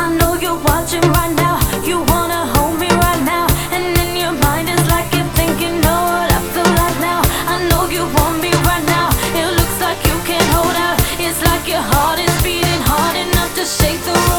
I know you're watching right now. You wanna hold me right now, and in your mind it's like you're thinking, know what I feel like now. I know you want me right now. It looks like you can't hold out. It's like your heart is beating hard enough to shake the room.